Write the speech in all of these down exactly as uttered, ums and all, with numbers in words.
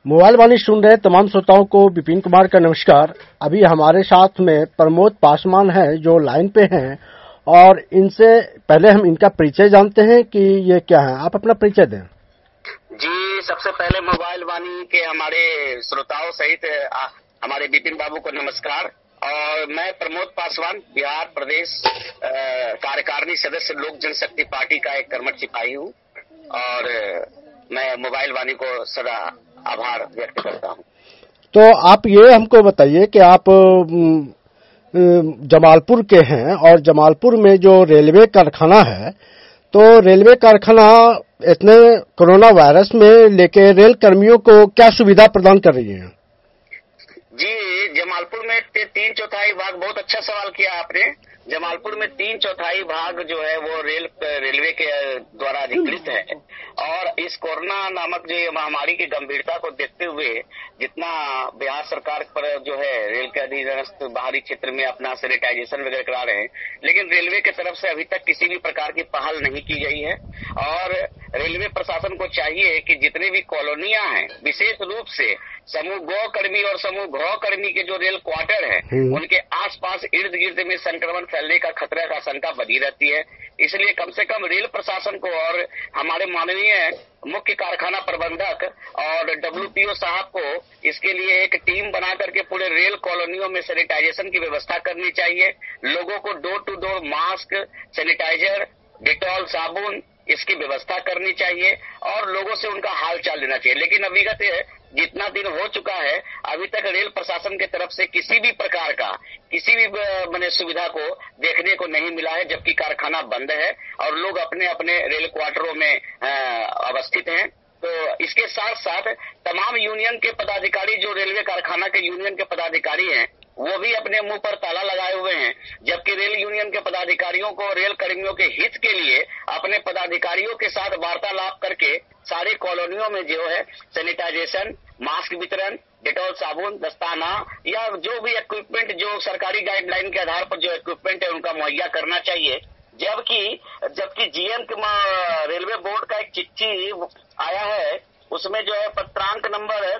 Mobile वाणी सुन रहे तमाम श्रोताओं को विपिन कुमार का नमस्कार। अभी हमारे साथ में प्रमोद पासवान हैं जो लाइन पे हैं और इनसे पहले हम इनका परिचय जानते हैं कि ये क्या है। आप अपना परिचय दें। जी, सबसे पहले मोबाइल वाणी के हमारे श्रोताओं सहित हमारे विपिन बाबू को नमस्कार। और मैं प्रमोद पासवान, बिहार प्रदेश कार्यकारिणी सदस्य लोक जनशक्ति पार्टी का एक कर्मठ सिपाही हूँ और मैं मोबाइल वाणी को सदा आभार व्यक्त करता हूँ। तो आप ये हमको बताइए कि आप जमालपुर के हैं और जमालपुर में जो रेलवे कारखाना है, तो रेलवे कारखाना इतने कोरोना वायरस में लेके रेल कर्मियों को क्या सुविधा प्रदान कर रही है? जी, जमालपुर में तीन चौथाई भाग, बहुत अच्छा सवाल किया आपने। जमालपुर में तीन चौथाई भाग जो है वो रेल रेलवे के द्वारा अधिकृत है और इस कोरोना नामक जो महामारी की गंभीरता को देखते हुए जितना बिहार सरकार पर जो है रेल के अधीनस्थ बाहरी क्षेत्र में अपना सैनिटाइजेशन वगैरह करा रहे हैं, लेकिन रेलवे की तरफ से अभी तक किसी भी प्रकार की पहल नहीं की गई है। और रेलवे प्रशासन को चाहिए कि जितने भी कॉलोनियां हैं, विशेष रूप से समूह गौ कर्मी और समूह घ कर्मी के जो रेल क्वार्टर है, उनके आसपास इर्द गिर्द में संक्रमण फैलने का खतरा का आशंका बनी रहती है। इसलिए कम से कम रेल प्रशासन को और हमारे माननीय मुख्य कारखाना प्रबंधक और डब्ल्यूपीओ साहब को इसके लिए एक टीम बना करके पूरे रेल कॉलोनियों में सैनिटाइजेशन की व्यवस्था करनी चाहिए। लोगों को door to door mask, sanitiser, Dettol, साबुन इसकी व्यवस्था करनी चाहिए और लोगों से उनका हाल चाल लेना चाहिए। लेकिन अविगत जितना दिन हो चुका है, अभी तक रेल प्रशासन की तरफ से किसी भी प्रकार का किसी भी मैंने सुविधा को देखने को नहीं मिला है, जबकि कारखाना बंद है और लोग अपने अपने रेल क्वार्टरों में अवस्थित हैं। तो इसके साथ साथ तमाम यूनियन के पदाधिकारी, जो रेलवे कारखाना के यूनियन के पदाधिकारी हैं, वो भी अपने मुंह पर ताला लगाए हुए हैं, जबकि रेल यूनियन के पदाधिकारियों को रेल कर्मियों के हित के लिए अपने पदाधिकारियों के साथ वार्तालाप करके सारी कॉलोनियों में जो है सैनिटाइजेशन, मास्क वितरण, डेटॉल, साबुन, दस्ताना या जो भी इक्विपमेंट जो सरकारी गाइडलाइन के आधार पर जो इक्विपमेंट है उनका मुहैया करना चाहिए। जबकि जबकि जीएम के रेलवे बोर्ड का एक चिट्ठी आया है, उसमें जो है पत्रांक नंबर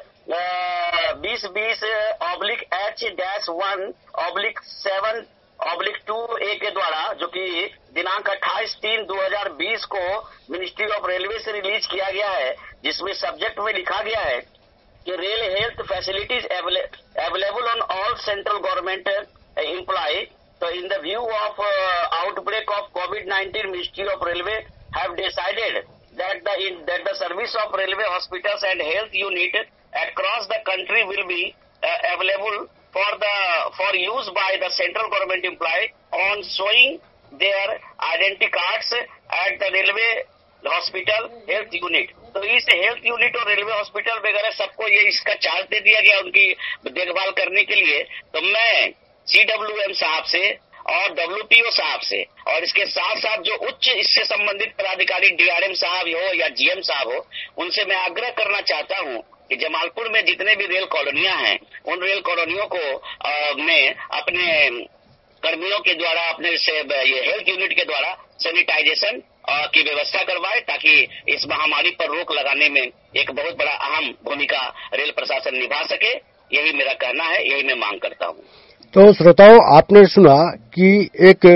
बीस बीस oblique H dash one oblique seven oblique two A के द्वारा, जो कि दिनांक अट्ठाईस तीन दो हजार बीस को मिनिस्ट्री ऑफ रेलवे से रिलीज किया गया है, जिसमें सब्जेक्ट में लिखा गया है कि rail health facilities available on all central government employ. तो in the view of outbreak of COVID nineteen, ministry of railway have decided that the in, that the service of railway hospitals and health unit across the country will be uh, available for the for use by the central government employee on showing their identity cards at the railway hospital health unit। तो इस health unit और railway hospital वगैरह सबको ये इसका charge दे दिया गया उनकी देखभाल करने के लिए। तो मैं सीडब्ल्यूएम साहब से और डब्ल्यूपीओ साहब से और इसके साथ साथ जो उच्च इससे संबंधित पदाधिकारी डीआरएम साहब हो या जीएम साहब हो, उनसे मैं आग्रह करना चाहता हूं कि जमालपुर में जितने भी रेल कॉलोनियां हैं, उन रेल कॉलोनियों को आ, में अपने कर्मियों के द्वारा, अपने से ये हेल्थ यूनिट के द्वारा सैनिटाइजेशन की व्यवस्था करवाए, ताकि इस महामारी पर रोक लगाने में एक बहुत बड़ा अहम भूमिका रेल प्रशासन निभा सके। यही मेरा कहना है, यही मैं मांग करता हूँ। तो श्रोताओं, आपने सुना कि एक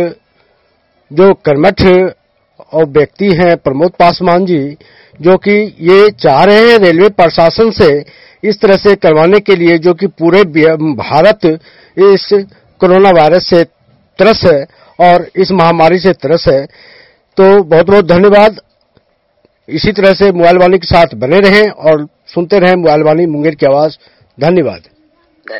जो कर्मठ और व्यक्ति हैं प्रमोद पासवान जी, जो कि ये चाह रहे हैं रेलवे प्रशासन से इस तरह से करवाने के लिए, जो कि पूरे भारत इस कोरोना वायरस से त्रस्त है और इस महामारी से त्रस्त है। तो बहुत बहुत धन्यवाद। इसी तरह से मोबाइल वाणी के साथ बने रहें और सुनते रहें मोबाइल वाणी मुंगेर की आवाज। धन्यवाद।